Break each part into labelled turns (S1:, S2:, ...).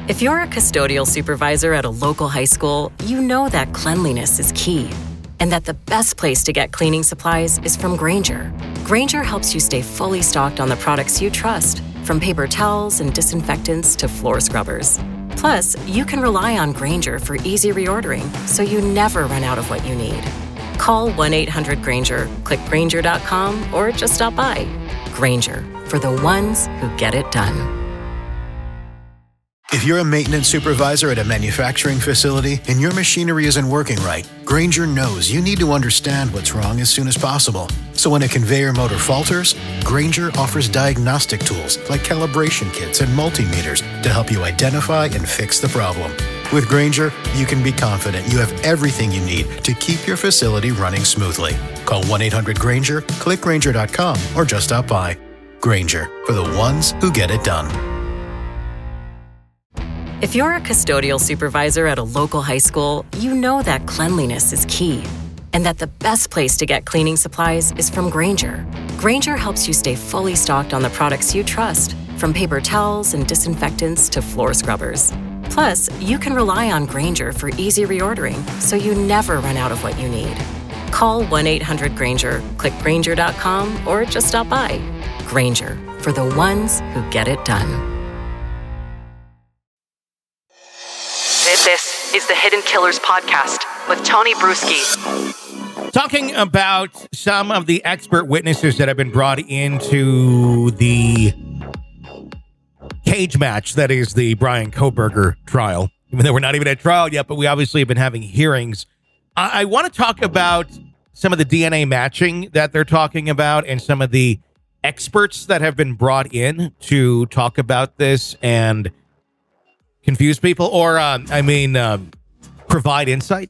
S1: If you're a custodial supervisor at a local high school, you know that cleanliness is key, and that the best place to get cleaning supplies is from Grainger. Grainger helps you stay fully stocked on the products you trust, from paper towels and disinfectants to floor scrubbers. Plus, you can rely on Grainger for easy reordering, so you never run out of what you need. Call 1-800-GRAINGER, click Grainger.com, or just stop by. Grainger, for the ones who get it done.
S2: If you're a maintenance supervisor at a manufacturing facility and your machinery isn't working right, Grainger knows you need to understand what's wrong as soon as possible. So when a conveyor motor falters, Grainger offers diagnostic tools like calibration kits and multimeters to help you identify and fix the problem. With Grainger, you can be confident you have everything you need to keep your facility running smoothly. Call 1-800-GRAINGER, click Grainger.com, or just stop by. Grainger, for the ones who get it done.
S1: If you're a custodial supervisor at a local high school, you know that cleanliness is key, and that the best place to get cleaning supplies is from Grainger. Grainger helps you stay fully stocked on the products you trust, from paper towels and disinfectants to floor scrubbers. Plus, you can rely on Grainger for easy reordering, so you never run out of what you need. Call 1-800-GRAINGER, click Grainger.com, or just stop by. Grainger, for the ones who get it done.
S3: This is the Hidden Killers Podcast with Tony Bruschi.
S4: Talking about some of the expert witnesses that have been brought into the cage match that is the Bryan Kohberger trial. Even though we're not even at trial yet, but we obviously have been having hearings. I want to talk about some of the DNA matching that they're talking about and some of the experts that have been brought in to talk about this and confuse people, or provide insight.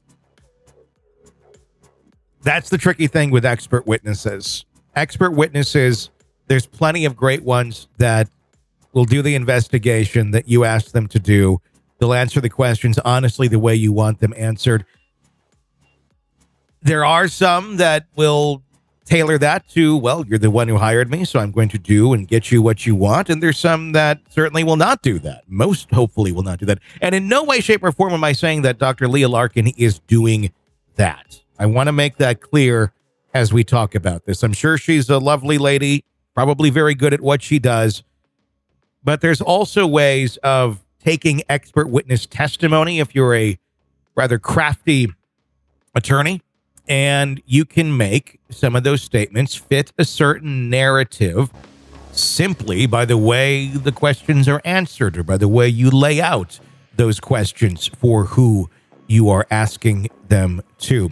S4: That's the tricky thing with expert witnesses. Expert witnesses, there's plenty of great ones that will do the investigation that you ask them to do. They'll answer the questions honestly the way you want them answered. There are some that will tailor that to, well, you're the one who hired me, so I'm going to do and get you what you want. And there's some that certainly will not do that. Most hopefully will not do that. And in no way, shape, or form am I saying that Dr. Leah Larkin is doing that. I want to make that clear as we talk about this. I'm sure she's a lovely lady, probably very good at what she does. But there's also ways of taking expert witness testimony if you're a rather crafty attorney. And you can make some of those statements fit a certain narrative simply by the way the questions are answered or by the way you lay out those questions for who you are asking them to.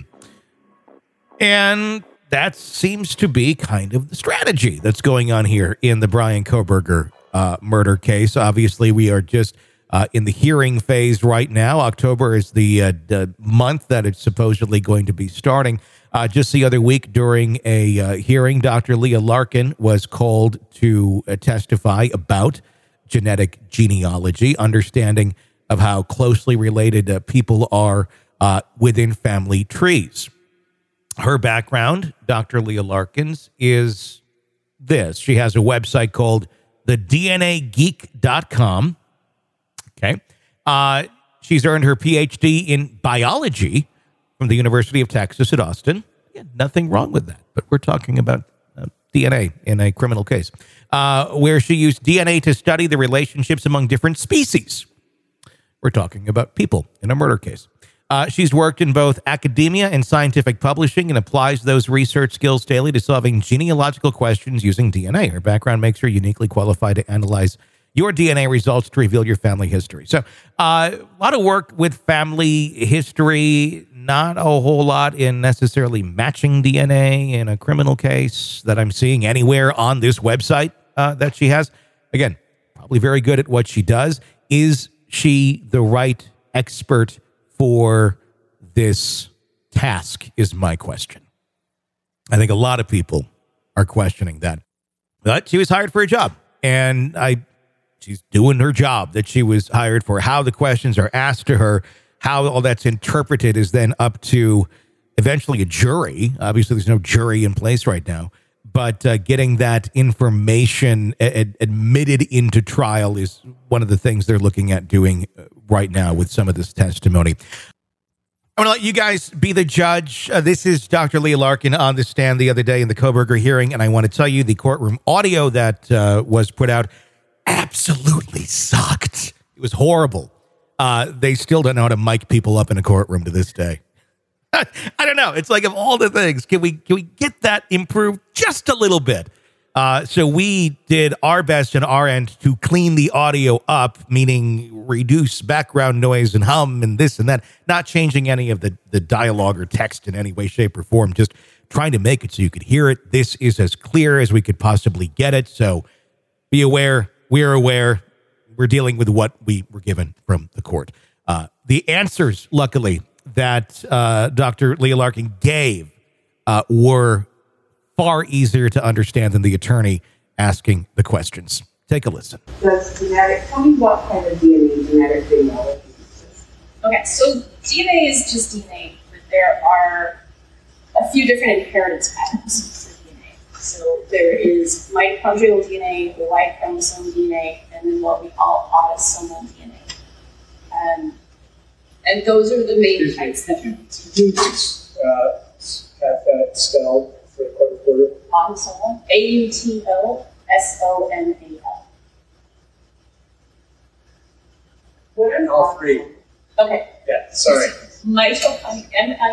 S4: And that seems to be kind of the strategy that's going on here in the Bryan Kohberger murder case. Obviously, we are just in the hearing phase right now. October is the month that it's supposedly going to be starting. Just the other week during a hearing, Dr. Leah Larkin was called to testify about genetic genealogy, understanding of how closely related people are within family trees. Her background, Dr. Leah Larkin's, is this. She has a website called thednageek.com. Okay. She's earned her PhD in biology from the University of Texas at Austin. Yeah, nothing wrong with that, but we're talking about DNA in a criminal case, where she used DNA to study the relationships among different species. We're talking about people in a murder case. She's worked in both academia and scientific publishing and applies those research skills daily to solving genealogical questions using DNA. Her background makes her uniquely qualified to analyze your DNA results to reveal your family history. So a lot of work with family history, not a whole lot in necessarily matching DNA in a criminal case that I'm seeing anywhere on this website that she has. Again, probably very good at what she does. Is she the right expert for this task is my question. I think a lot of people are questioning that. But she was hired for a job, and she's doing her job that she was hired for. How the questions are asked to her, how all that's interpreted is then up to eventually a jury. Obviously, there's no jury in place right now. but getting that information admitted into trial is one of the things they're looking at doing right now with some of this testimony. I'm going to let you guys be the judge. This is Dr. Leah Larkin on the stand the other day in the Kohberger hearing, and I want to tell you the courtroom audio that was put out absolutely sucked. It was horrible. They still don't know how to mic people up in a courtroom to this day. I don't know. It's like, of all the things, can we get that improved just a little bit? So we did our best on our end to clean the audio up, meaning reduce background noise and hum and this and that, not changing any of the dialogue or text in any way, shape, or form, just trying to make it so you could hear it. This is as clear as we could possibly get it. So be aware. We're aware. We're dealing with what we were given from the court. The answers, luckily, that Dr. Leah Larkin gave were far easier to understand than the attorney asking the questions. Take a listen.
S5: Does genetic, tell me what kind of DNA genetic genealogy is?
S6: Okay, so DNA is just DNA, but there are a few different inheritance patterns for DNA. So there is mitochondrial DNA, the Y chromosome DNA, and then what we call autosomal DNA. And those are the main types that
S7: Could you just have that spelled for the court reporter?
S6: autosomal, AUTOSOMAL.
S5: What are
S7: All three.
S6: Okay.
S7: Yeah, sorry.
S6: Mitochondrial,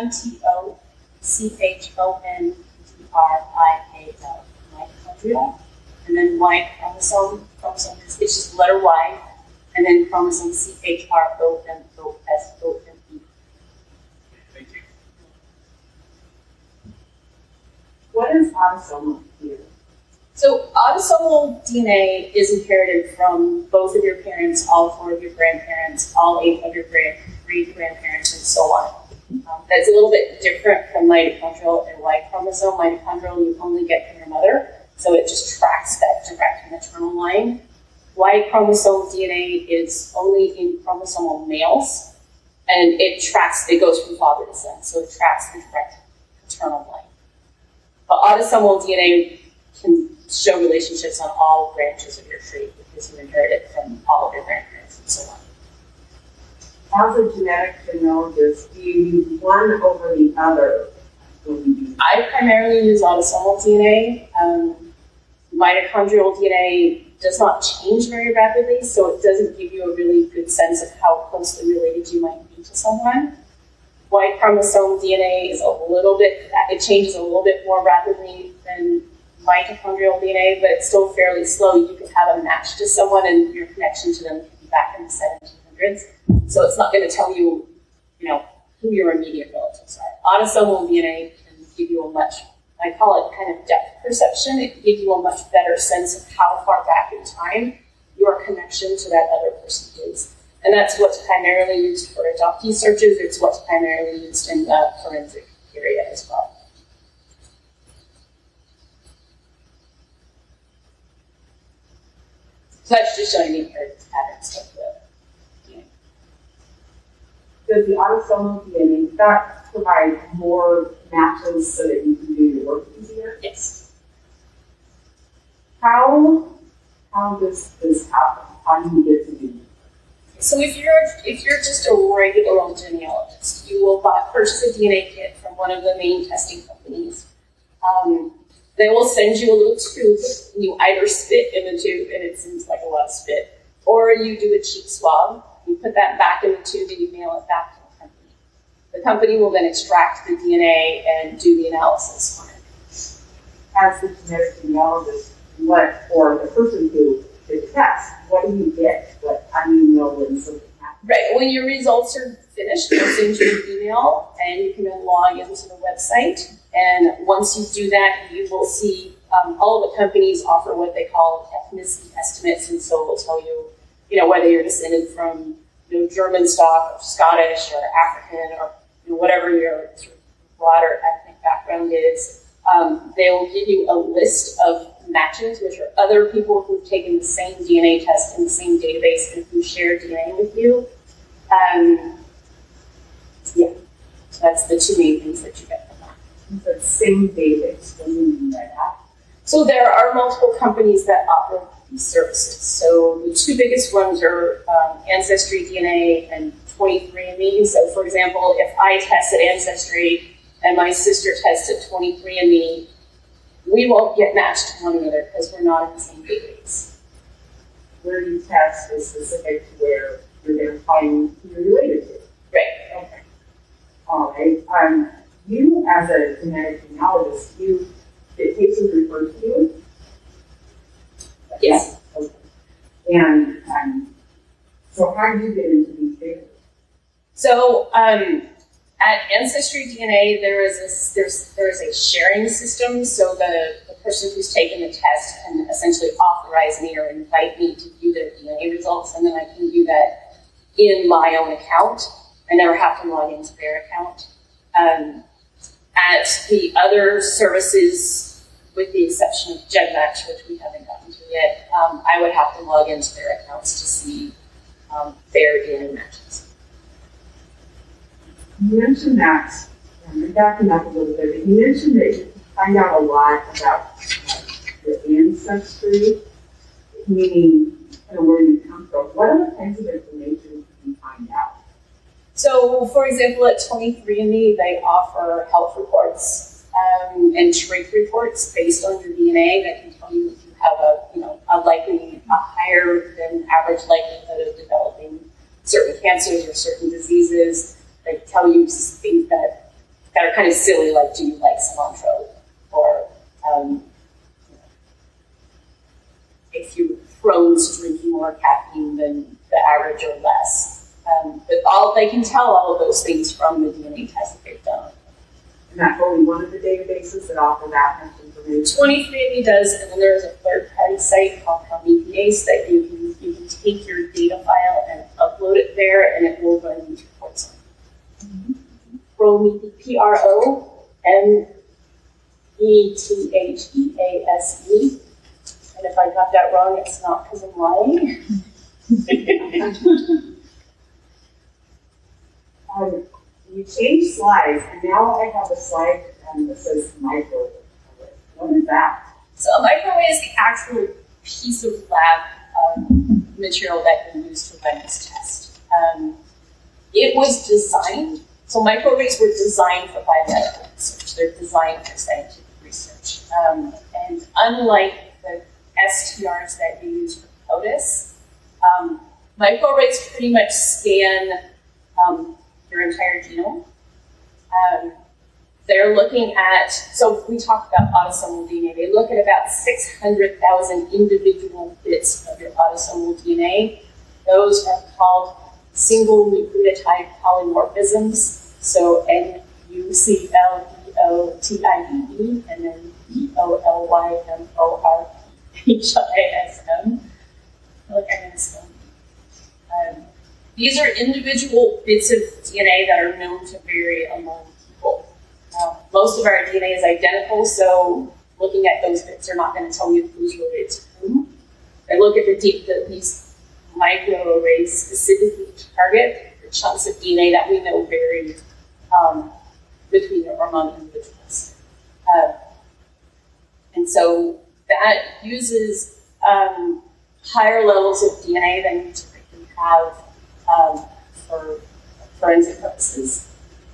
S6: MITOCHONDRIAL, mitochondrial, and then Y chromosome is it's just letter Y, and then chromosome CHROMOSOME.
S7: Thank you.
S5: What is autosomal here?
S6: So autosomal DNA is inherited from both of your parents, all four of your grandparents, all 8 of your great-grandparents, and so on. That's a little bit different from mitochondrial and Y chromosome. Mitochondrial you only get from your mother, so it just tracks that direct maternal line. Y chromosome DNA is only in chromosomal males, and it goes from father to son, so it tracks the direct paternal line. But autosomal DNA can show relationships on all branches of your tree because you inherit it from all of your grandparents and so on.
S5: As a genetic genealogist, do you use one over the other when you do?
S6: I primarily use autosomal DNA. Mitochondrial DNA does not change very rapidly, so it doesn't give you a really good sense of how closely related you might be to someone. Y chromosome DNA is it changes a little bit more rapidly than mitochondrial DNA, but it's still fairly slow. You could have a match to someone and your connection to them could be back in the 1700s. So it's not going to tell you, who your immediate relatives are. Autosomal DNA can give you a I call it kind of depth perception. It can give you a much better sense of how far back in time your connection to that other person is. And that's what's primarily used for adoptee searches. It's what's primarily used in the forensic area as well. So that's just showing the inheritance patterns of the DNA.
S5: Does the autosomal DNA provide more matches so that you can do your work easier?
S6: Yes.
S5: How does this happen? How do you get to do it?
S6: So if you're just a regular old genealogist, you will purchase a DNA kit from one of the main testing companies. They will send you a little tube, and you either spit in the tube, and it seems like a lot of spit, or you do a cheek swab. You put that back in the tube, and you mail it back to the company. The company will then extract the DNA and do the analysis on it.
S5: As the genetic genealogist, or the person who did the test, what do you get? How do you know when something happens?
S6: Right, when your results are finished, they'll send you an email, and you can then log into the website. And once you do that, you will see all of the companies offer what they call ethnicity estimates, and so it will tell you, whether you're descended from German stock, or Scottish, or African, or whatever your sort of broader ethnic background is. They will give you a list of matches, which are other people who've taken the same DNA test in the same database and who share DNA with you. So that's the two main things that you get from that.
S5: The same database, what do you mean by that?
S6: So there are multiple companies that offer these services. So the two biggest ones are Ancestry DNA and 23andMe. So for example, if I test at Ancestry and my sister tests at 23andMe, we won't get matched to one another because we're not in the same database.
S5: Where you test is specific to where you're going to find who you're related to.
S6: Right.
S5: Okay. All right. You, as a genetic genealogist, the cases referred to you?
S6: Yes.
S5: Okay. And so how do you get into these data?
S6: So at Ancestry DNA, there's a sharing system. So the person who's taken the test can essentially authorize me or invite me to view their DNA results, and then I can view that in my own account. I never have to log into their account. At the other services, with the exception of GenMatch, which we haven't gotten to yet, I would have to log into their accounts to see their DNA matches.
S5: You mentioned that, I'm backing up a little bit, but you mentioned that you find out a lot about your ancestry, meaning kind of where you come from. What other kinds of information can you find out?
S6: So, for example, at 23andMe, they offer health reports and trait reports based on your DNA that can tell you if you have a higher than average likelihood of developing certain cancers or certain diseases. They tell you things that are kind of silly, like do you like cilantro, or if you're prone to drinking more caffeine than the average or less. But they can tell all of those things from the DNA test that they've done.
S5: And that's only one of the databases that offer that much information.
S6: 23andMe does, and then there's a third-party site called Promethease that you can take your data file and upload it there, and it will run these reports on it. Promethease, Promethease. And if I got that wrong, it's not because I'm lying.
S5: You changed slides, and now I have a slide that says microwave. What is that?
S6: So a microwave is the actual piece of lab material that you use to run this test. It was designed, so microwaves were designed for biomedical research. They're designed for scientific research. And unlike the STRs that you use for POTUS, microarrays pretty much scan your entire genome. They're looking at, so we talked about autosomal DNA. They look at about 600,000 individual bits of your autosomal DNA. Those are called single nucleotide polymorphisms. So NUCLEOTIDE and then EOLYMORPHISM. I feel like I'm going to spell. These are individual bits of DNA that are known to vary among people. Most of our DNA is identical, so looking at those bits are not going to tell you who's related to whom. They look at these microarrays specifically target the chunks of DNA that we know vary between or among individuals. And so that uses higher levels of DNA than you typically have for forensic purposes.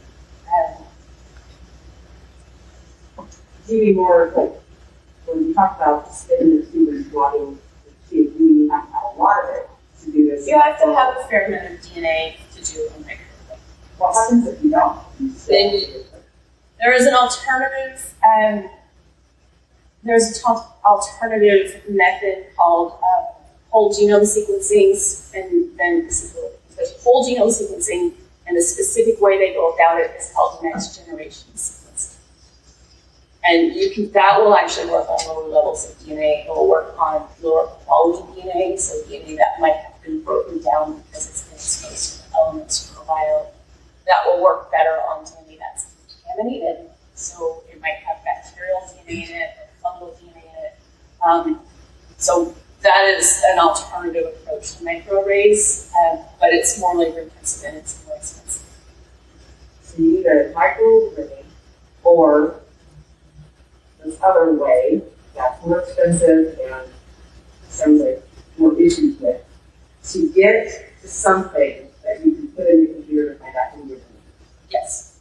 S5: Do you more like when you talk about spinning the tube and swatting the tube, you have to have a lot of it to do this?
S6: You have to have a fair amount of DNA to do a microwave.
S5: What happens if you don't?
S6: Then there is an alternative. There's an alternative method called whole genome sequencing, and then there's whole genome sequencing, and the specific way they go about it is called next generation sequencing. And that will actually work on lower levels of DNA. It will work on lower quality DNA, so DNA that might have been broken down because it's been exposed to the elements for a while. That will work better on DNA that's contaminated. So it might have bacterial DNA in it or fungal DNA in it. So that is an alternative approach to microarrays, but it's more labor intensive and it's more expensive.
S5: So you need a microarray or this other way, that's more expensive and sounds like more issues with. To get to something that you can put in your computer and find out who you're doing.
S6: Yes.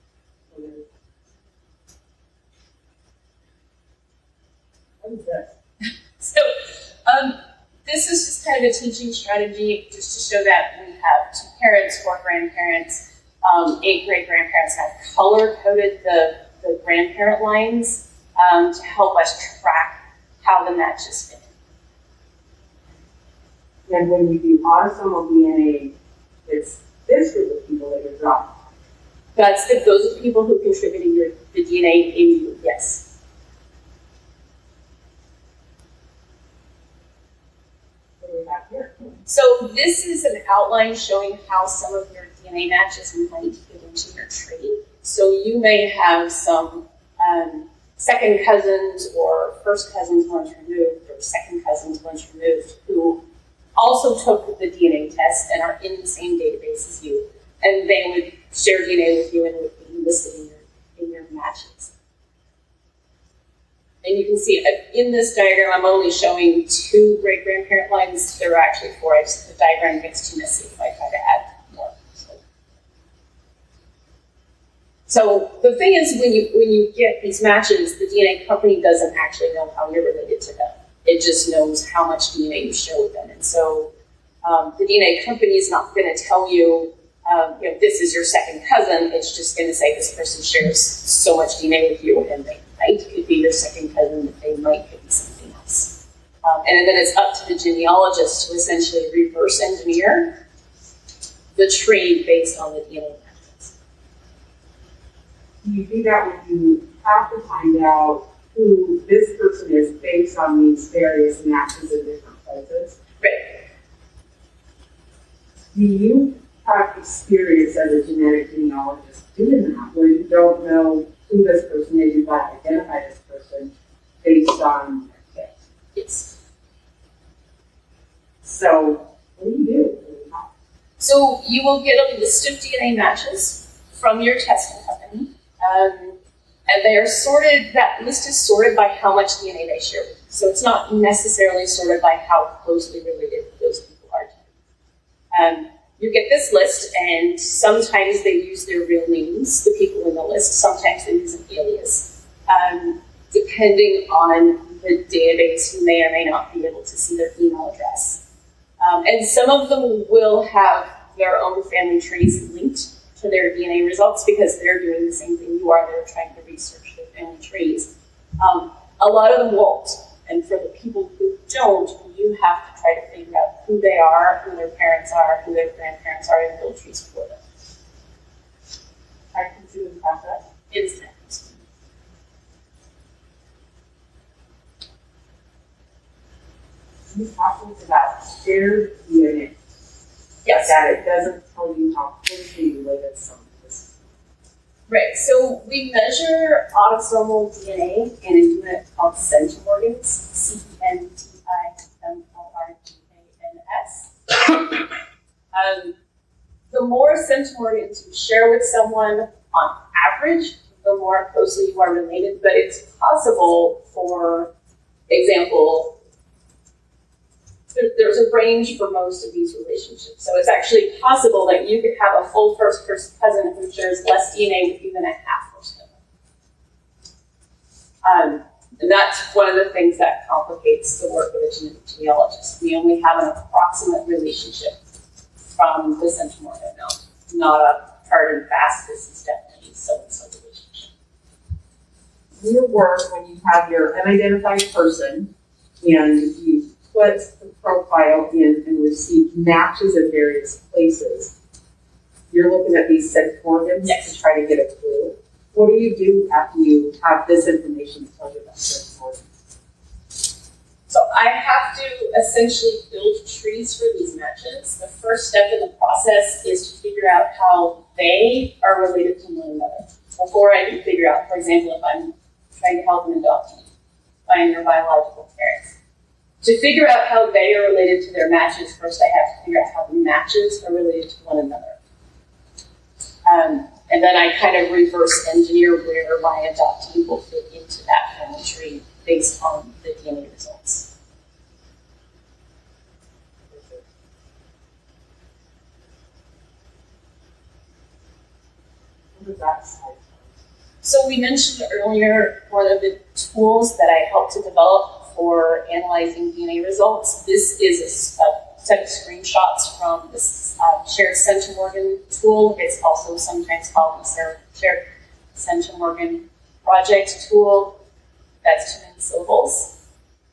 S5: What is this?
S6: So, this is just kind of a teaching strategy just to show that we have 2 parents, 4 grandparents, 8 great-grandparents have color-coded the grandparent lines to help us track how the matches fit.
S5: And when we do autosomal DNA, it's this group of people that you're drawing.
S6: Those are the people who contributed the DNA in you, yes.
S5: What do we have here?
S6: So this is an outline showing how some of your DNA matches might fit into your tree. So you may have some second cousins or first cousins once removed or second cousins once removed who also took the DNA test and are in the same database as you. And they would share DNA with you and would be listed in your matches. And you can see in this diagram, I'm only showing 2 great-grandparent lines. There are actually 4. The diagram gets too messy if I try to add more. So the thing is, when you get these matches, the DNA company doesn't actually know how you're related to them. It just knows how much DNA you share with them. And so the DNA company is not going to tell you, this is your second cousin. It's just going to say this person shares so much DNA with you, and they could be your second cousin, but they might could be something else. And then it's up to the genealogist to essentially reverse engineer the tree based on the DNA matches.
S5: You do that when you have to find out who this person is based on these various matches in different places.
S6: Right.
S5: Do you have experience as a genetic genealogist doing that, where you don't know who this person is, you've got to identify this person based on their kit?
S6: Yes.
S5: So, what do you do?
S6: So you will get a list of DNA matches from your testing company, and they are sorted. That list is sorted by how much DNA they share with you. So it's not necessarily sorted by how closely related those people are to you. You get this list, and sometimes they use their real names, the people in the list. Sometimes they use an alias. Depending on the database, you may or may not be able to see their email address. And some of them will have their own family trees linked to their DNA results because they're doing the same thing you are. They're trying to research their family trees. A lot of them won't. And for the people who don't, you have to try to figure out who they are, who their parents are, who their grandparents are, and build trees for them.
S5: I can see the process.
S6: It's next.
S5: You talked about shared DNA.
S6: Yes.
S5: That it doesn't tell you how closely related someone is.
S6: Right, so we measure autosomal DNA in a unit called centimorgans, CENTIMORGANS. The more centimorgans you share with someone on average, the more closely you are related, but it's possible, for example, there's a range for most of these relationships. So it's actually possible that you could have a full first cousin who shares less DNA with you than a half first cousin. And that's one of the things that complicates the work of a genetic genealogist. We only have an approximate relationship from the centimorgan amount, not a hard and fast, this is definitely so-and-so relationship.
S5: In your work, when you have your unidentified person and you put the profile in and receive matches in various places, you're looking at these centimorgans to try to get a clue. What do you do after you have this information to tell you about centimorgans?
S6: So I have to essentially build trees for these matches. The first step in the process is to figure out how they are related to one another. Before I can figure out, for example, if I'm trying to help an adoptee find their biological parents. To figure out how they are related to their matches, first I have to figure out how the matches are related to one another. And then I kind of reverse engineer where my adoptee will fit into that family tree based on the DNA results. So we mentioned earlier one of the tools that I helped to develop for analyzing DNA results. This is a set of screenshots from this shared centimorgan tool. It's also sometimes called the shared centimorgan project tool. That's too many syllables.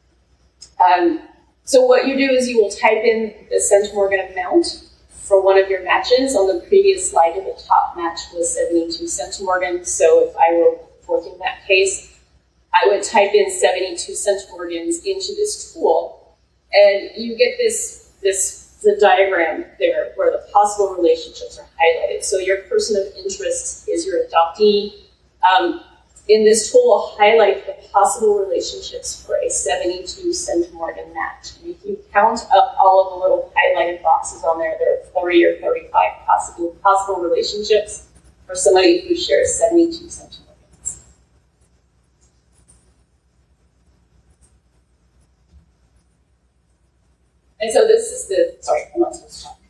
S6: So what you do is you will type in the centimorgan amount for one of your matches. On the previous slide, the top match was 72 centimorgans. So if I were working that case, I would type in 72 centimorgans into this tool, and you get the diagram there where the possible relationships are highlighted. So your person of interest is your adoptee. In this tool, will highlight the possible relationships for a 72 centimorgan match. And if you count up all of the little highlighted boxes on there, there are 30 or 35 possible relationships for somebody who shares 72 centimorgans. And so this is sorry, I'm not supposed to talk.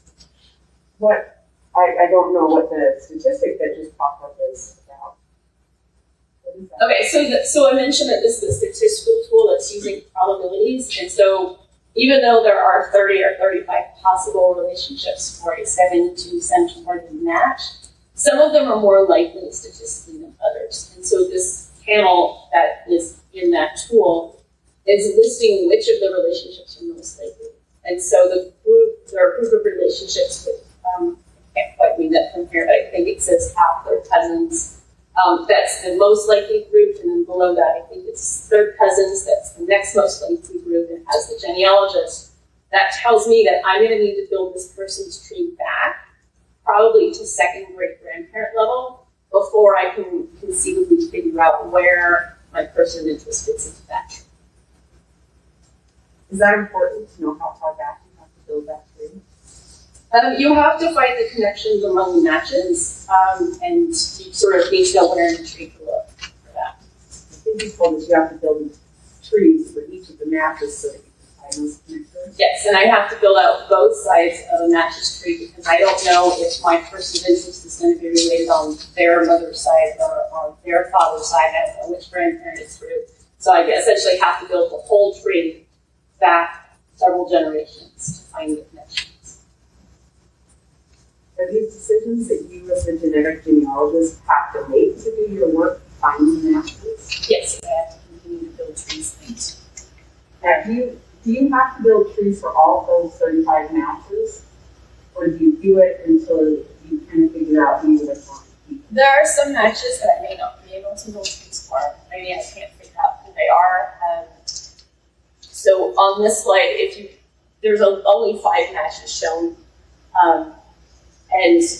S5: I don't know what the statistic that just popped up is about.
S6: Okay, so I mentioned that this is a statistical tool that's using probabilities, and so even though there are 30 or 35 possible relationships for a 72 centimorgan match, some of them are more likely statistically than others. And so this panel that is in that tool is listing which of the relationships are most likely. And so there are a group of relationships with, I can't quite read that from here, but I think it says half their cousins. That's the most likely group, and then below that, I think it's third cousins. That's the next most likely group, and as the genealogist, that tells me that I'm going to need to build this person's tree back, probably to second great-grandparent level, before I can conceivably figure out where my person of interest fits into that tree.
S5: Is that important to know how far back you have to build that tree?
S6: You have to find the connections among the matches, and you sort of need to know where in the tree to look for that.
S5: I think you told us you have to build trees for each of the matches so that you can find those connectors.
S6: Yes, and I have to build out both sides of a matches tree because I don't know if my person of interest is going to be related on their mother's side or on their father's side. I don't know which grandparent it's through. So I essentially have to build the whole tree back several generations to find the connections.
S5: Are these decisions that you as a genetic genealogist have to make to do your work finding matches?
S6: Yes, I have to continue to build trees things.
S5: Now, do you have to build trees for all of those 35 matches? Or do you do it until you kind of figure out who you're going to?
S6: There are some matches that I may not be able to build trees for. Maybe I can't figure out who they are. So on this slide, there's only 5 matches shown. And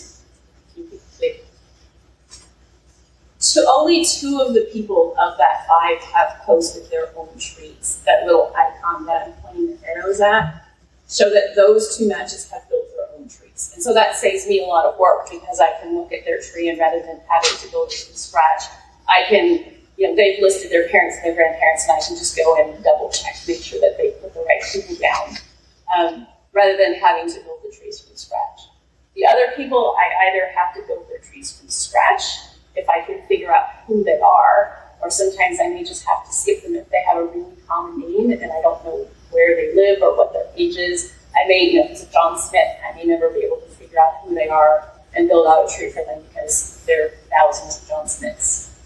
S6: so only 2 of the people of that 5 have posted their own trees. That little icon that I'm pointing the arrows at show that those 2 matches have built their own trees. And so that saves me a lot of work because I can look at their tree and rather than having to build it from scratch, I can, they've listed their parents and their grandparents and I can just go in and double check to make sure that they put the right people down rather than having to build the trees from scratch. The other people, I either have to build their trees from scratch if I can figure out who they are, or sometimes I may just have to skip them if they have a really common name and I don't know where they live or what their age is. I may, if it's a John Smith, I may never be able to figure out who they are and build out a tree for them because there are thousands of John Smiths.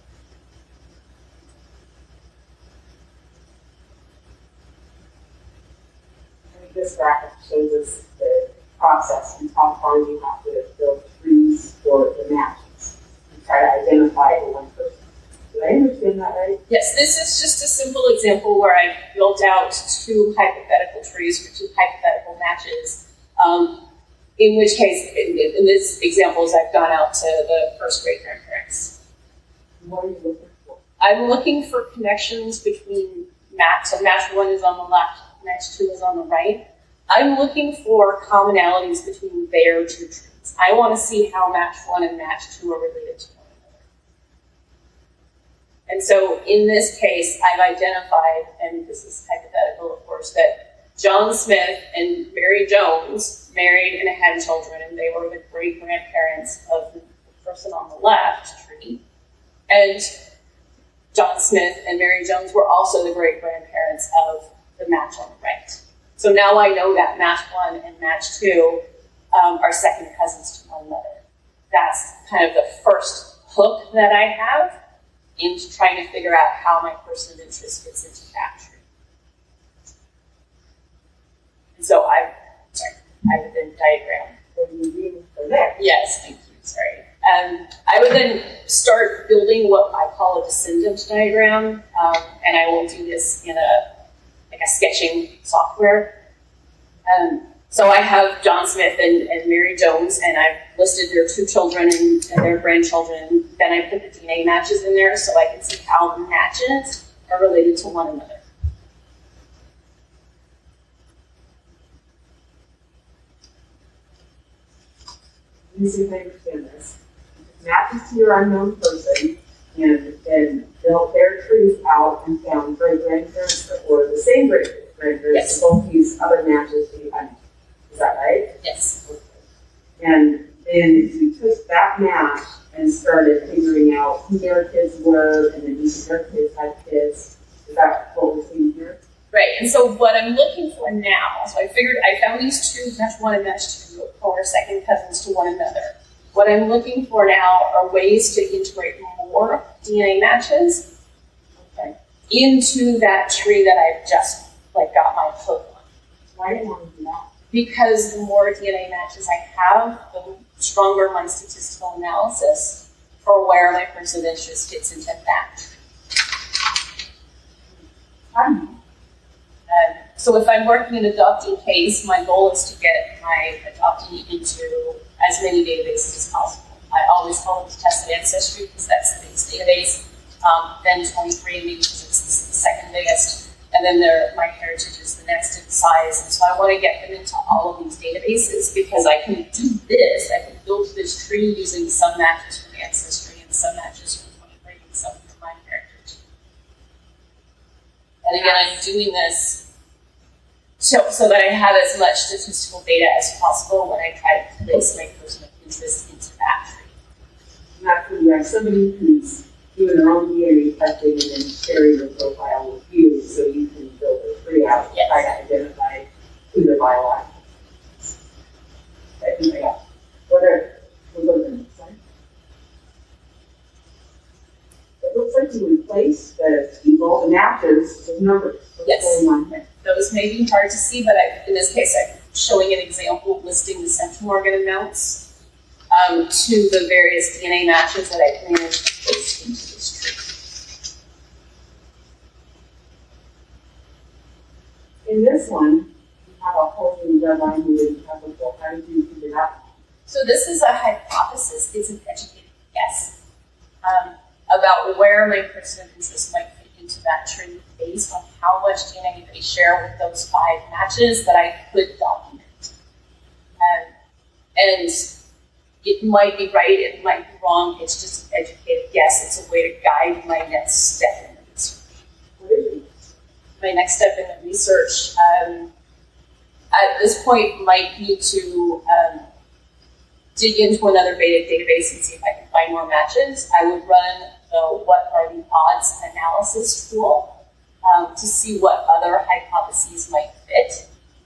S5: This graphic shows us the process and how far you have to build trees for the matches and try to identify the one person. Did I understand that right?
S6: Yes, this is just a simple example where I built out 2 hypothetical trees for 2 hypothetical matches. In which case, in this examples, I've gone out to the first great grandparents.
S5: What are you looking for?
S6: I'm looking for connections between match. So match 1 is on the left, match 2 is on the right. I'm looking for commonalities between their 2 trees. I want to see how match 1 and match 2 are related to one And so in this case, I've identified, and this is hypothetical, of course, that John Smith and Mary Jones married and had children, and they were the great-grandparents of the person on the left tree. And John Smith and Mary Jones were also the great-grandparents of the match on the right. So now I know that match 1 and match 2 are second cousins to one another. That's kind of the first hook that I have into trying to figure out how my person of interest fits into that tree. And so I would then diagram. Yes, thank you, sorry. I would then start building what I call a descendant diagram, and I will do this in a sketching software. So I have John Smith and Mary Jones, and I've listed their 2 children and their grandchildren. Then I put the DNA matches in there so I can see how the matches are related to one another.
S5: Let me see if I understand this. Matches to your unknown person, and then built their trees out and found great-grandparents or the same great-grandparents,
S6: Yes.
S5: both these other matches behind. Is that right?
S6: Yes.
S5: And then you took that match and started figuring out who their kids were, and then each of their kids had kids. Is that what we're seeing here?
S6: Right, and so what I'm looking for now, so I found these 2, match 1 and match 2, are second cousins to one another. What I'm looking for now are ways to integrate more DNA matches into that tree that I've just got my hook on.
S5: Why do you want to do that?
S6: Because the more DNA matches I have, the stronger my statistical analysis for where my person of interest fits into that. So if I'm working an adoptee case, my goal is to get my adoptee into as many databases as possible. I always call it tested ancestry because that's the biggest database. Then 23andMe because it's the second biggest, and then MyHeritage is the next in size. And so I want to get them into all of these databases because I can do this. I can build this tree using some matches from Ancestry and some matches from 23 and some from MyHeritage. And again, I'm doing this so that I have as much statistical data as possible when I try to place my person of interest into that tree.
S5: Not when you have somebody who's doing their own DNA testing and then sharing their profile with you so you can build a tree out and try to identify who their biological is. I think I got we'll go to the next slide. It looks like you replaced the people, the matches, with numbers. What's going on there?
S6: Those may be hard to see, but in this case, I'm showing an example listing the centimorgan amounts to the various DNA matches that I've managed to place into this tree.
S5: In this one, you have a whole new red line you didn't have before. How did you figure that?
S6: So this is a hypothesis, it's an educated guess about where my person of interest might fit into that tree based on how much DNA they share with those 5 matches that I could document. And it might be right, it might be wrong, it's just an educated guess. It's a way to guide my next step in the research.
S5: What is it?
S6: My next step in the research, at this point, might be to dig into another database and see if I can find more matches. I would run the what are the odds analysis tool to see what other hypotheses might fit.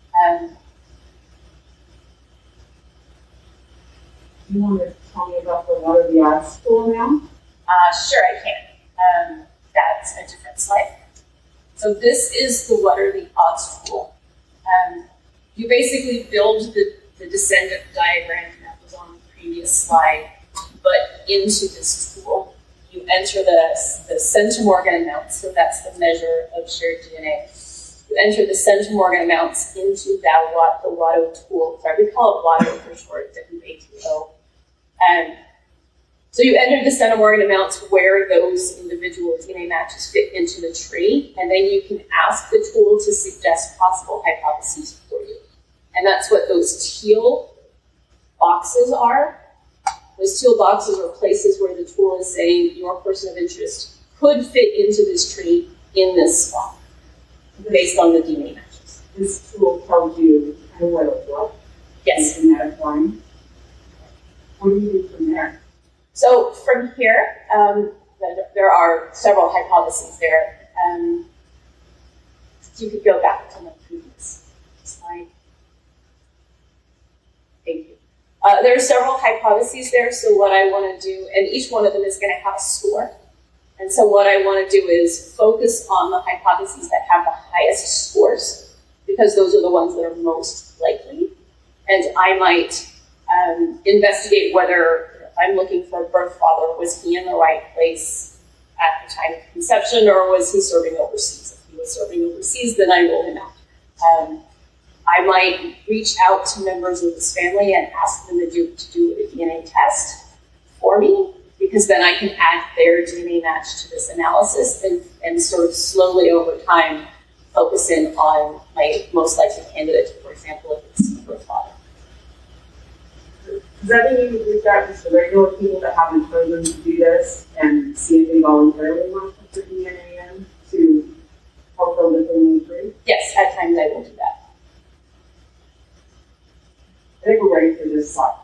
S5: You want to tell me about the what are the odds tool now?
S6: Sure, I can. That's a different slide. So this is the what are the odds tool. You basically build the descendant diagram that was on the previous slide, but into this tool. You enter the centimorgan amounts, so that's the measure of shared DNA. You enter the centimorgan amounts into that the Watto tool. Sorry, we call it Watto for short, WATO. And so you enter the centimorgan amounts where those individual DNA matches fit into the tree, and then you can ask the tool to suggest possible hypotheses for you. And that's what those teal boxes are. Those teal boxes are places where the tool is saying your person of interest could fit into this tree in this spot based on the DNA matches.
S5: This tool tells you kind of what it looks.
S6: Yes.
S5: In that line. What do you do from there?
S6: So from here, there are several hypotheses there. You could go back to the previous slide. Thank you. There are several hypotheses there, so what I want to do, and each one of them is going to have a score. And so what I want to do is focus on the hypotheses that have the highest scores, because those are the ones that are most likely. And I might investigate whether, if I'm looking for a birth father, was he in the right place at the time of conception, or was he serving overseas? If he was serving overseas, then I rule him out. I might reach out to members of his family and ask them to do a DNA test for me, because then I can add their DNA match to this analysis and sort of slowly over time focus in on my most likely candidate, for example, if it's a birth father.
S5: Does that mean you can reach out to the regular people that haven't chosen to do this and see if they voluntarily want to put their DNA in to help build the family tree?
S6: Yes, at times I will do that.
S5: I think we're ready for this slide.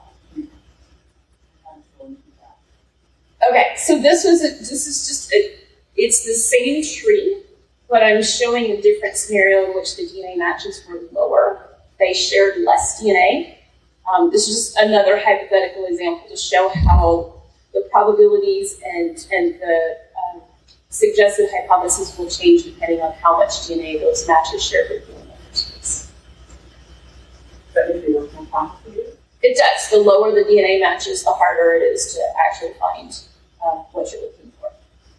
S6: Okay, so this is just it's the same tree, but I'm showing a different scenario in which the DNA matches were lower. They shared less DNA. This is just another hypothetical example to show how the probabilities and the suggested hypotheses will change depending on how much DNA those matches share with the matches.
S5: But if they were more complicated?
S6: It does. The lower the DNA matches, the harder it is to actually find what you're looking for.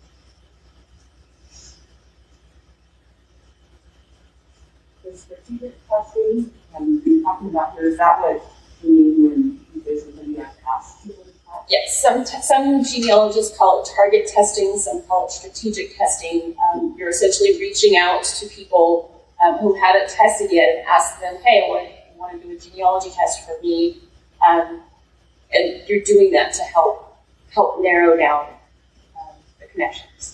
S5: The strategic testing, we've been talking about here, is that what you mean when you basically have to ask people to test?
S6: Yes, some genealogists call it target testing, some call it strategic testing. You're essentially reaching out to people who haven't tested yet and ask them, hey, I want to do a genealogy test for me. And you're doing that to help narrow down the connections.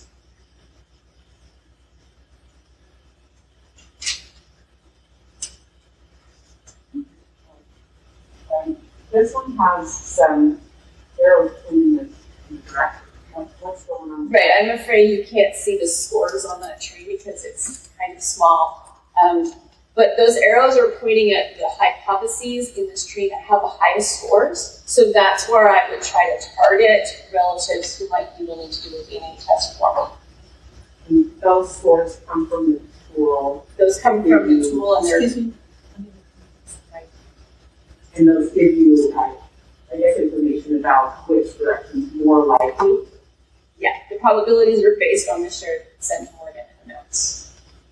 S5: This one has some arrows pointing in the direction. What's going on?
S6: Right, I'm afraid you can't see the scores on that tree because it's kind of small. But those arrows are pointing at the hypotheses in this tree that have the highest scores. So that's where I would try to target relatives who might be willing to do a DNA test for me.
S5: And those scores come from the tool.
S6: Those come from the tool, and there's
S5: and those give you, I guess, information about which direction is more likely.
S6: Yeah, the probabilities are based on the shared central organ in the notes.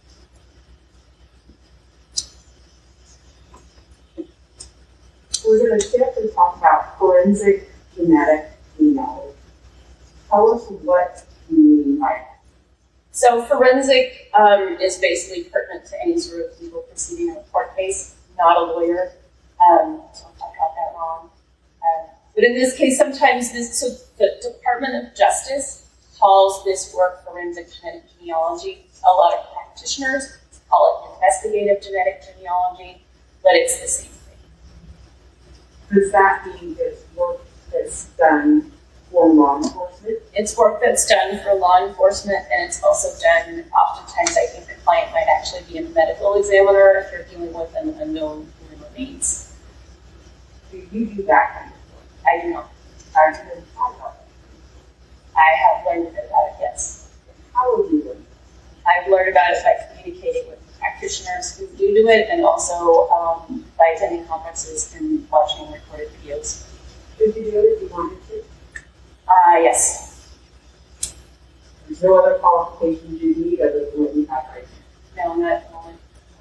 S5: We're going to shift and talk about forensic genetic genealogy. Tell us what you mean by that.
S6: So forensic is basically pertinent to any sort of legal proceeding in a court case, not a lawyer. So I got that wrong. But in this case, sometimes so the Department of Justice calls this work forensic genetic genealogy. A lot of practitioners call it investigative genetic genealogy, but it's the same thing.
S5: Does that mean it's work that's done for law enforcement?
S6: It's work that's done for law enforcement, and it's also done, oftentimes I think the client might actually be a medical examiner if you're dealing with an unknown human remains.
S5: Do you do that kind of work?
S6: I do not.
S5: Are you going to talk about it?
S6: I have learned a bit about it, yes.
S5: How would you learn?
S6: I've learned about it by communicating with practitioners who do it, and also by attending conferences and watching recorded videos.
S5: Did you do it if you wanted to?
S6: Yes.
S5: There's no other qualifications you need other than what you have right
S6: No, not at the moment.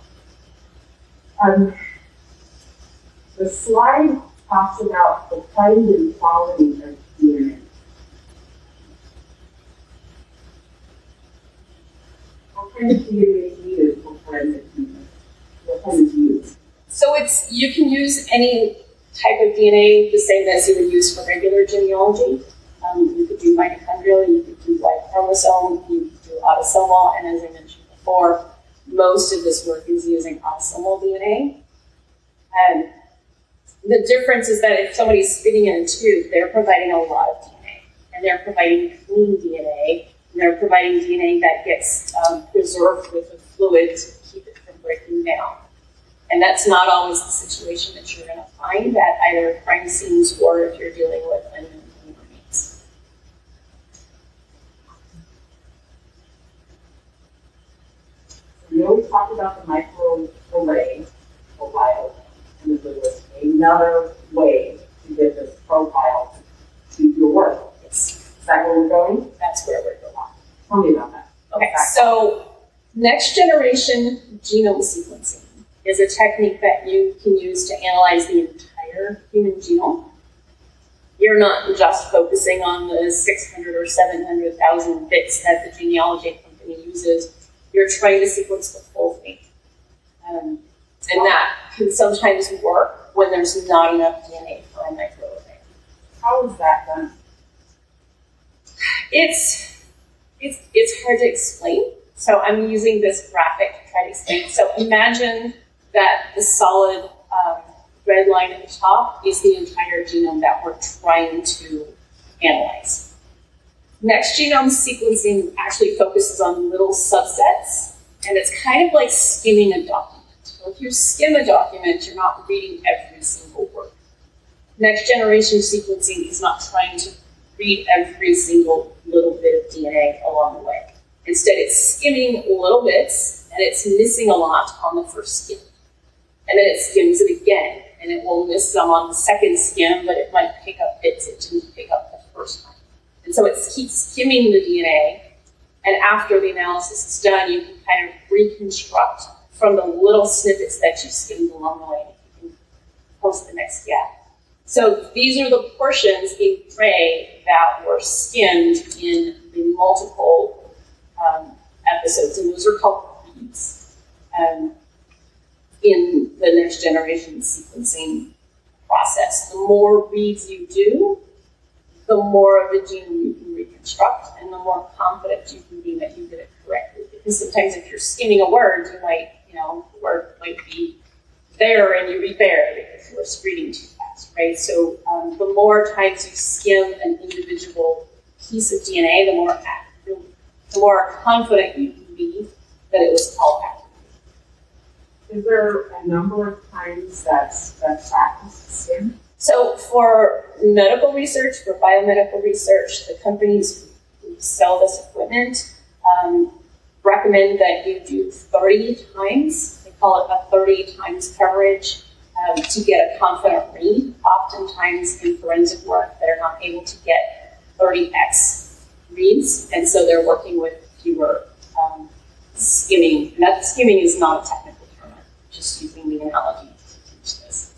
S5: now. The slide talks about the kind and quality of DNA. What kind of DNA is needed for forensic DNA? What kind is used?
S6: So you can use any type of DNA the same as you would use for regular genealogy. You could do mitochondrial, you could do Y chromosome, you could do autosomal, and as I mentioned before, most of this work is using autosomal DNA. And the difference is that if somebody's spitting in a tube, they're providing a lot of DNA, and they're providing clean DNA, and they're providing DNA that gets preserved with a fluid to keep it from breaking down. And that's not always the situation that you're going to find at either crime scenes or if you're dealing with unknown remains.
S5: We always talk about the microarray profile, and there was another way to get this profile to your work.
S6: Yes.
S5: Is that where we're going?
S6: That's where we're going.
S5: Tell me about that.
S6: Okay, so next generation genome sequencing is a technique that you can use to analyze the entire human genome. You're not just focusing on the 600 or 700,000 bits that the genealogy company uses. You're trying to sequence the full thing. And that can sometimes work when there's not enough DNA for a microarray.
S5: How is that done?
S6: It's hard to explain. So I'm using this graphic to try to explain. So imagine that the solid red line at the top is the entire genome that we're trying to analyze. Next genome sequencing actually focuses on little subsets, and it's kind of like skimming a document. So if you skim a document, you're not reading every single word. Next generation sequencing is not trying to read every single little bit of DNA along the way. Instead, it's skimming little bits, and it's missing a lot on the first skim. And then it skims it again, and it will miss some on the second skim, but it might pick up bits it didn't pick up the first time. And so it keeps skimming the DNA, and after the analysis is done, you can kind of reconstruct from the little snippets that you skimmed along the way. You can post the next gap. So these are the portions in gray that were skimmed in the multiple episodes, and those are called reads in the next generation sequencing process. The more reads you do, the more of the genome you can reconstruct, and the more confident you can be that you did it correctly. Because sometimes if you're skimming a word, you might, the word might be there and you read there because you were reading too fast, right? So the more times you skim an individual piece of DNA, the more confident you can be that it was called accurate.
S5: Is there a number of times that's practiced skim?
S6: So for medical research, for biomedical research, the companies who sell this equipment recommend that you do 30 times. They call it a 30 times coverage to get a confident read. Oftentimes in forensic work, they're not able to get 30x reads, and so they're working with fewer skimming. And that skimming is not a technical term. I'm just using the analogy to teach this.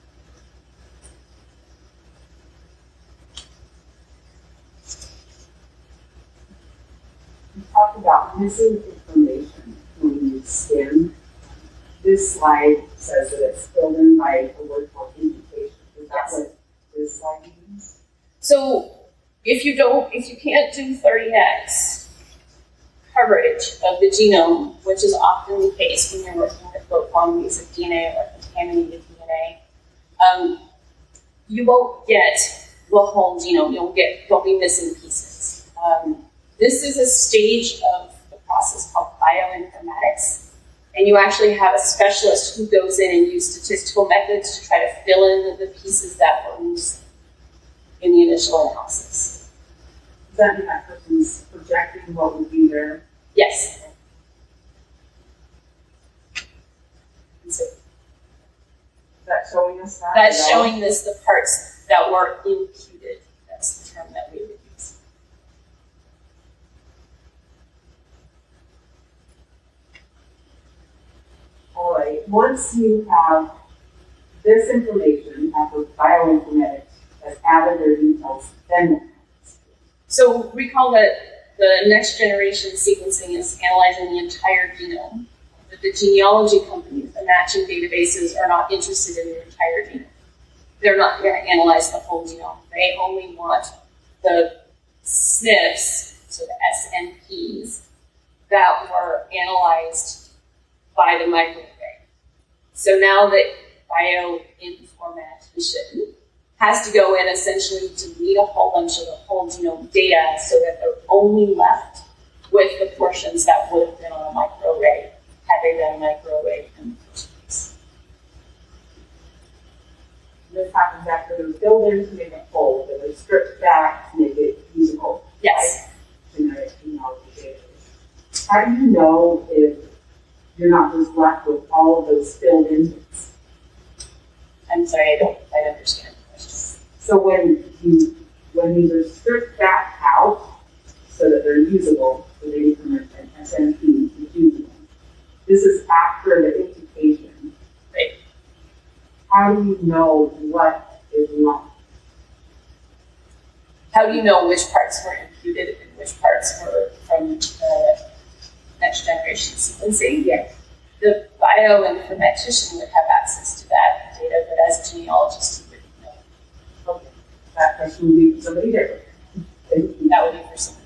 S5: You talked about missing information when you skim. This slide says that it's filled in by a word called indication. Is that what this slide means?
S6: So if you can't do 30x coverage of the genome, which is often the case when you're working with low quantities of DNA or contaminated DNA, you won't get the whole genome. You'll be missing pieces. This is a stage of the process called bioinformatics, and you actually have a specialist who goes in and use statistical methods to try to fill in the pieces that were missing in the initial analysis.
S5: Does that mean that person's projecting what would be there?
S6: Yes.
S5: Is that showing us that?
S6: That's showing us the parts that were imputed. That's the term that we would use.
S5: All right. Once you have this information, after bioinformatics has added their details, then what?
S6: So recall that the next generation sequencing is analyzing the entire genome. But the genealogy companies, the matching databases, are not interested in the entire genome. They're not going to analyze the whole genome. They only want the SNPs, so the SNPs, that were analyzed by the microarray. So now that bioinformatician has to go in essentially delete a whole bunch of the whole genome data so that they're only left with the portions that would have been on a microarray had they been a microarray in the first place.
S5: This happens after they're filled in to make it whole, but they're stripped back to make it usable.
S6: Yes.
S5: Like genetic genealogy database. How do you know if you're not just left with all of those filled in bits?
S6: I'm sorry, I don't quite understand the question.
S5: So when these are stripped back out so that they're usable, so they become an SNP, it's usable. This is after the imputation.
S6: Right.
S5: How do you know what is left?
S6: How do you know which parts were imputed and which parts were from the next generation sequencing?
S5: Yes.
S6: The bioinformatician would have access to that data, but as a genealogist, you wouldn't know.
S5: Okay. That question would be for somebody different.
S6: That would be for someone.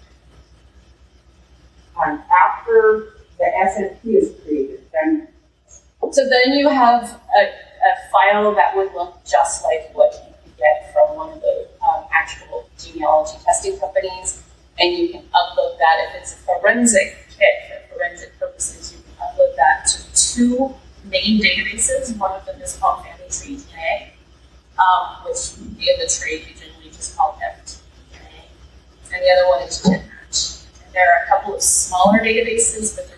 S5: After the SNP is created, then
S6: So then you have a file that would look just like what you could get from one of the actual genealogy testing companies, and you can upload that. If it's a forensic kit for forensic purposes, you can upload that to two main databases. One of them is called Family Tree DNA, which in the trade we generally just call FTDNA, and the other one is GenMatch. And there are a couple of smaller databases, but they're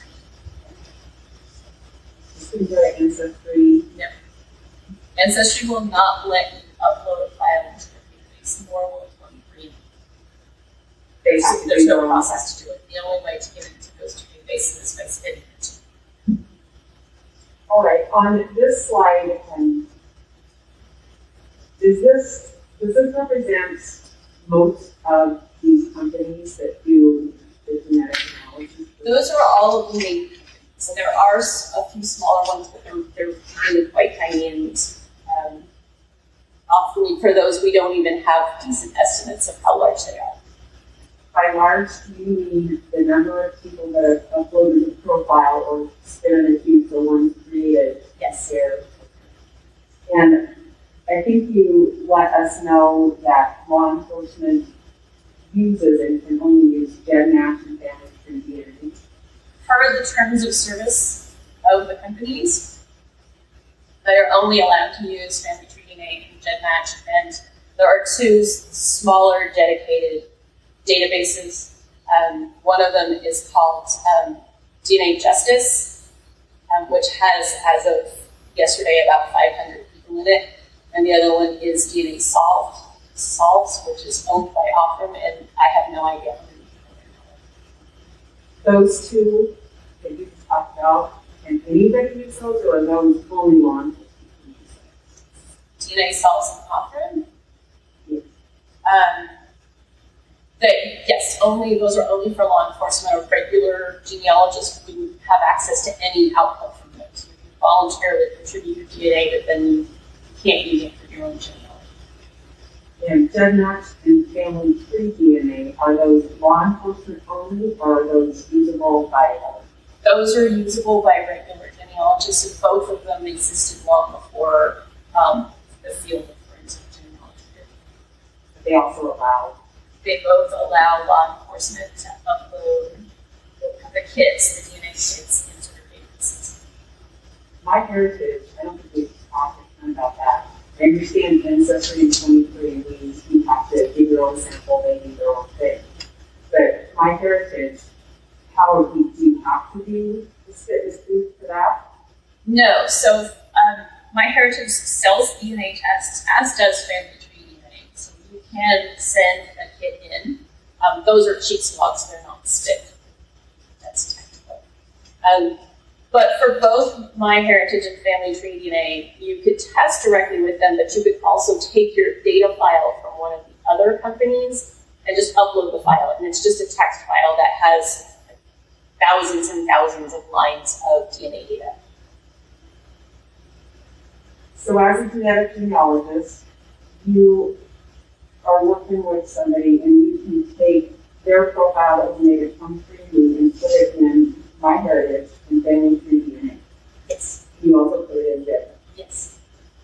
S5: you can go to Ancestry.
S6: no. Ancestry will not let you upload a file into the database, nor will it let you read it.
S5: They have to
S6: There's
S5: do
S6: no
S5: their own
S6: process to do it. The only way to get into those two databases is by spinning it.
S5: All right, on this slide, does this represent most of these companies that do the genetic analysis?
S6: Those are all of the main companies. So there are a few smaller ones, but they're really quite tiny, and often for those we don't even have decent estimates of how large they are.
S5: By large, do you mean the number of people that have uploaded a profile or spin the queue for one created?
S6: Yes.
S5: There. And I think you let us know that law enforcement uses and can only use GenMatch and Family Tree DNA.
S6: Per the terms of service of the companies, they're only allowed to use Family Tree DNA and GenMatch, and there are two smaller dedicated databases. One of them is called DNA Justice, which has, as of yesterday, about 500 people in it, and the other one is DNA Solves, which is owned by Optum, and I have no idea how many people there are.
S5: Those two that you just talked about, can anybody use those, or are those fully law enforcement?
S6: DNA Solves and Optum?
S5: Yes.
S6: Yes, those are only for law enforcement. A regular genealogist wouldn't have access to any output from those. You can voluntarily contribute your DNA, but then you can't use it for your own genealogy.
S5: And GenMatch and Family Tree DNA, are those law enforcement only, or are those usable by others?
S6: Those are usable by regular genealogists, and both of them existed long before the field of forensic genealogy.
S5: They also allow.
S6: They both allow law enforcement to upload the kits, the DNA kits, into their databases.
S5: My heritage, I don't think we've talked about that. I understand Ancestry in 23andMe, you have to give your own sample, they do their own thing. But my heritage, how do you have to do this fitness booth for that?
S6: No, so MyHeritage sells DNA tests, as does Family Tree DNA. So you can send a kit in. Those are cheap swaps, they're not stick. That's technical. But for both MyHeritage and Family Tree DNA, you could test directly with them, but you could also take your data file from one of the other companies and just upload the file. And it's just a text file that has thousands and thousands of lines of DNA data.
S5: So as a genetic genealogist, you are working with somebody and you can take their profile that was made from 3D and put it in MyHeritage and Family Tree DNA.
S6: Yes.
S5: You also put it in JED.
S6: Yes.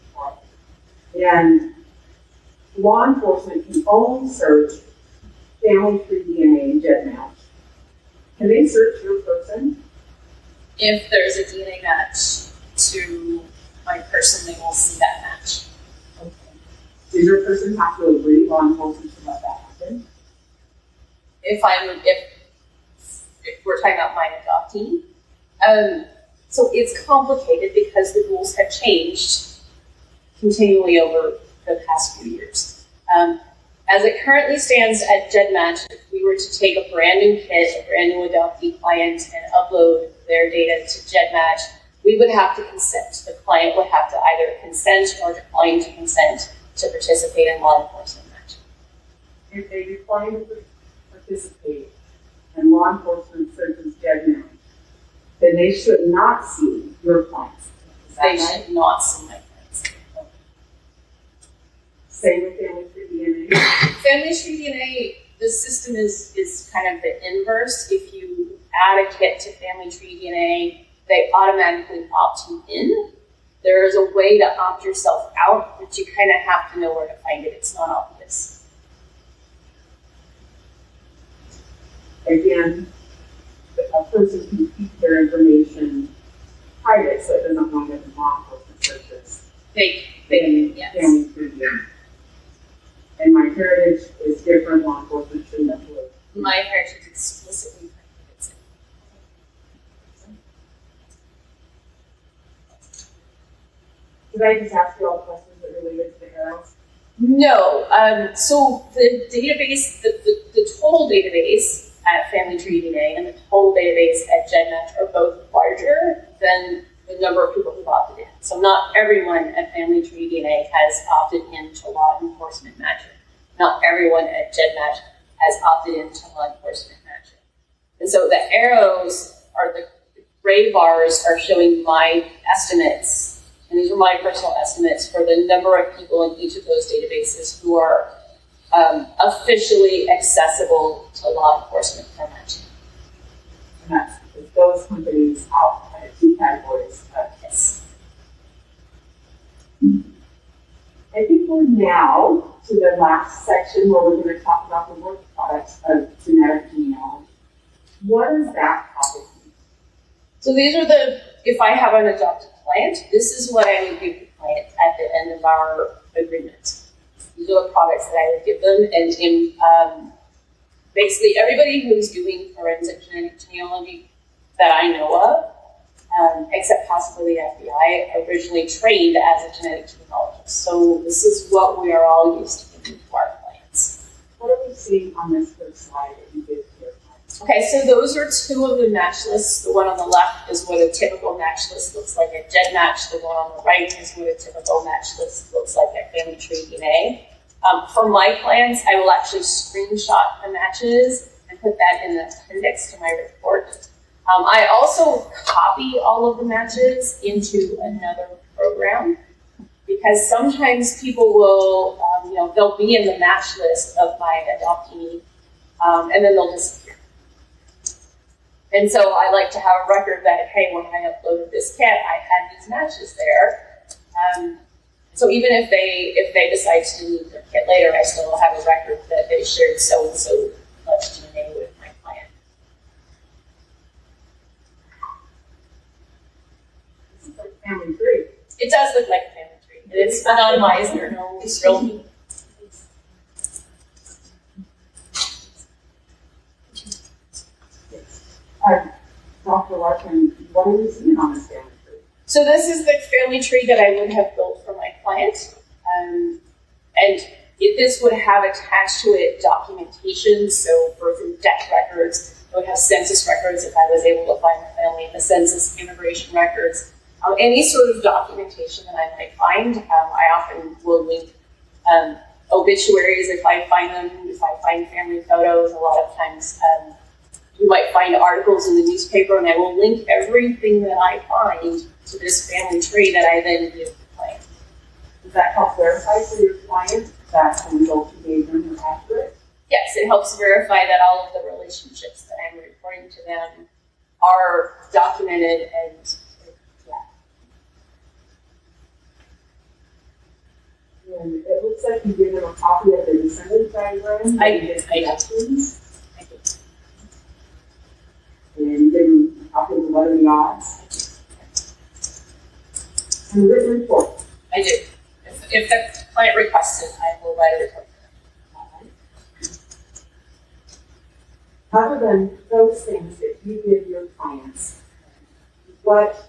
S5: And law enforcement can only search Family Tree DNA and GEDmatch. Can they search your person?
S6: If there's a DNA match to my person, they will see that match.
S5: Okay. Does your person have to agree, law enforcement, to let that happen?
S6: If we're talking about my adoptee, so it's complicated because the rules have changed continually over the past few years. As it currently stands at GEDmatch, if we were to take a brand new kit, a brand new adoptee client, and upload their data to GEDmatch, we would have to consent. The client would have to either consent or decline to consent to participate in law enforcement matching.
S5: If they decline to participate and law enforcement searches GEDmatch, then they should not see your clients. Is that
S6: They
S5: right?
S6: should not see my clients.
S5: Same with Family Tree DNA.
S6: Family Tree DNA, the system is kind of the inverse. If you add a kit to Family Tree DNA, they automatically opt you in. There is a way to opt yourself out, but you kind of have to know where to find it. It's not obvious.
S5: Again, a person can keep their information private so it doesn't wind up in law enforcement searches.
S6: They yes.
S5: Family Tree DNA. And MyHeritage is different, law enforcement shouldn't have to look.
S6: MyHeritage explicitly prohibits it.
S5: Did I just ask you all questions that related to the arrows?
S6: No. So the database, the total database at Family Tree DNA and the total database at GEDmatch are both larger than the number of people who've opted in. So not everyone at Family Tree DNA has opted into law enforcement matching. Not everyone at GEDmatch has opted into law enforcement matching. And so the arrows are the gray bars are showing my estimates, and these are my personal estimates for the number of people in each of those databases who are officially accessible to law enforcement for matching.
S5: And that's because those companies out kind of two categories of
S6: Yes.
S5: I think we're now to the last section where we're going to talk about the work products of genetic genealogy. What does that topic mean?
S6: So these are if I have an adopted client, this is what I would give the client at the end of our agreement. These are the products that I would give them, and in basically everybody who's doing forensic genetic genealogy that I know of, except possibly the FBI, originally trained as a genetic genealogist. So this is what we are all used to giving to our clients.
S5: What are we seeing on this first slide that you did to your clients?
S6: Okay, so those are two of the match lists. The one on the left is what a typical match list looks like at GEDmatch. The one on the right is what a typical match list looks like at Family Tree DNA. For my clients, I will actually screenshot the matches and put that in the appendix to my report. I also copy all of the matches into another program because sometimes people will, they'll be in the match list of my adoptee, and then they'll disappear. And so I like to have a record that, hey, when I uploaded this kit, I had these matches there. So even if they decide to delete their kit later, I still have a record that they shared so and so much DNA with my client.
S5: This is like Family Tree.
S6: It does look like a family tree. It's anonymized. There are no real.
S5: Dr. Larkin, what are we seeing on this family tree?
S6: So this is the family tree that I would have built for my client. This would have attached to it documentation, so birth and death records. It would have census records if I was able to find the family in the census, immigration records, any sort of documentation that I might find. I often will link obituaries if I find them, if I find family photos. A lot of times you might find articles in the newspaper, and I will link everything that I find to this family tree that I then give the client.
S5: Does that help verify for your client that the results you gave them are accurate?
S6: Yes, it helps verify that all of the relationships that I'm reporting to them are documented and
S5: And it looks like you give them a copy of the descendant diagram.
S6: I did.
S5: And you give them a copy of the letter of the odds. And a written report.
S6: I do. If the client requests it, I will write a report.
S5: Other than those things that you give your clients, what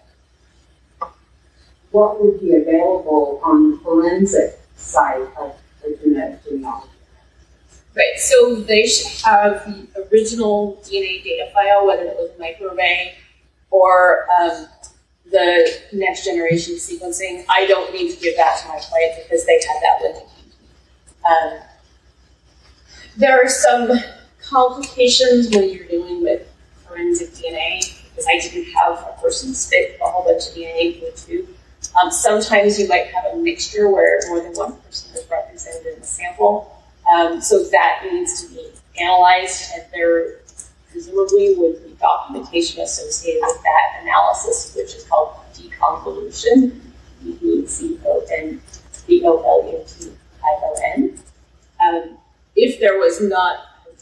S5: would be available on the forensic side of the genetic genealogy?
S6: Right, so they should have the original DNA data file, whether it was a microarray or the next generation sequencing. I don't need to give that to my client because they had that when they came to me. There are some complications when you're dealing with forensic DNA because I didn't have a person spit a whole bunch of DNA into a tube. Sometimes you might have a mixture where more than one person is represented in the sample. So that needs to be analyzed, and there presumably would be documentation associated with that analysis, which is called deconvolution, DECONVOLUTION. If there was not,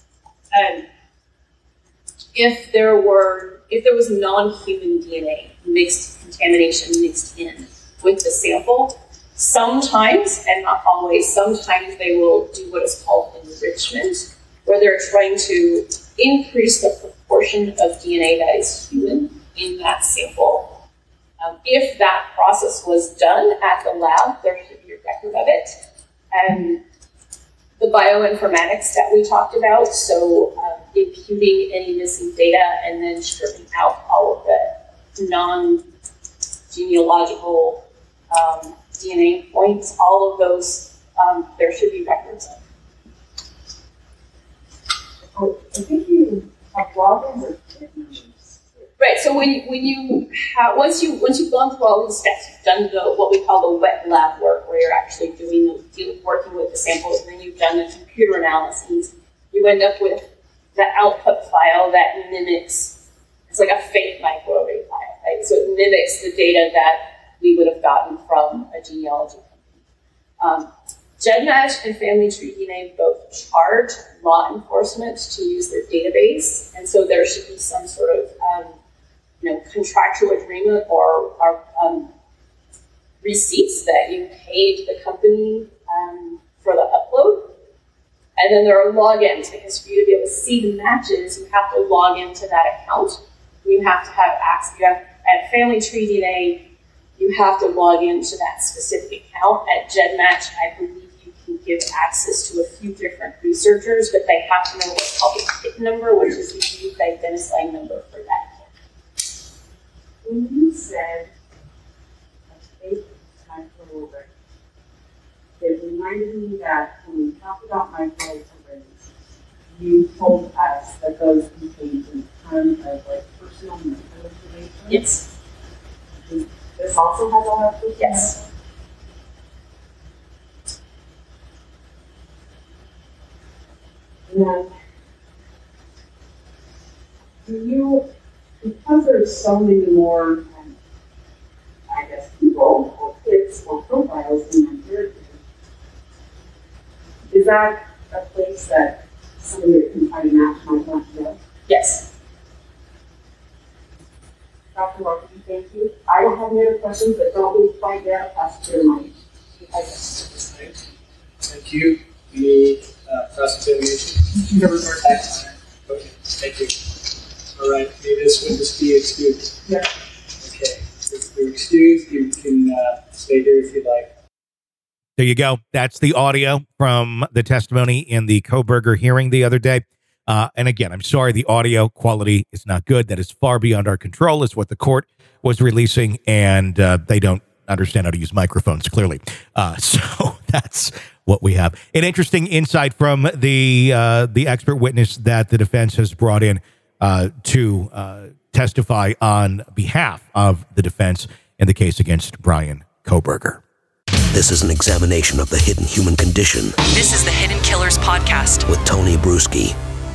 S6: if there was non-human DNA contamination mixed in with the sample, sometimes, and not always, sometimes they will do what is called enrichment, where they're trying to increase the proportion of DNA that is human in that sample. If that process was done at the lab, there should be a record of it. And the bioinformatics that we talked about, so imputing any missing data and then stripping out all of the non-genealogical DNA points, all of those, there should be records of.
S5: I think you have logins or kit numbers.
S6: Right. So when you have once you've gone through all these steps, you've done what we call the wet lab work, where you're actually working with the samples, and then you've done the computer analyses. You end up with the output file that mimics. It's like a fake microarray file, right? So it mimics the data that we would have gotten from a genealogy company. GEDmatch and Family Tree DNA both charge law enforcement to use their database, and so there should be some sort of contractual agreement or receipts that you paid the company for the upload. And then there are logins, because for you to be able to see the matches, you have to log into that account. You have to have access. At Family Tree DNA, you have to log into that specific account. At GEDmatch, I believe you can give access to a few different researchers, but they have to know what's called the kit number, which is the unique identifying number for that kit.
S5: When you said a fake microarray, it reminded me that when we talked about microarrays, you told us that those contain a ton of personal medical information.
S6: Yes.
S5: This also has all that personal
S6: Yes.
S5: And because there's so many more, people or kids or profiles in my therapy, is that a place that somebody that can try to match might want to go?
S6: Yes.
S5: Dr. Martin, thank you. I don't have any other questions, but don't be quite there. Pass it to your mic.
S7: Thank you. Any cross-examination? Okay, thank you. All right, may this witness be excused?
S5: Yeah.
S7: Okay, if you're excused, you can stay here if you'd like.
S4: There you go. That's the audio from the testimony in the Kohberger hearing the other day. And again, I'm sorry, the audio quality is not good. That is far beyond our control, is what the court was releasing, and they don't understand how to use microphones, clearly. So that's what we have. An interesting insight from the expert witness that the defense has brought in to testify on behalf of the defense in the case against Bryan Kohberger.
S8: This is an examination of the hidden human condition.
S3: This is the Hidden Killers Podcast
S8: with Tony Bruschi.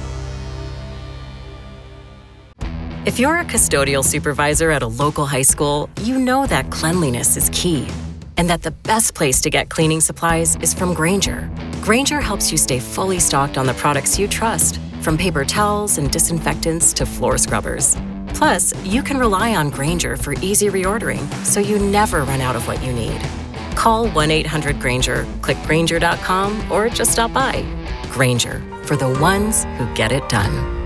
S1: If you're a custodial supervisor at a local high school, you know that cleanliness is key, and that the best place to get cleaning supplies is from Grainger. Grainger helps you stay fully stocked on the products you trust, from paper towels and disinfectants to floor scrubbers. Plus, you can rely on Grainger for easy reordering, so you never run out of what you need. Call 1-800-GRAINGER, click Grainger.com, or just stop by. Grainger, for the ones who get it done.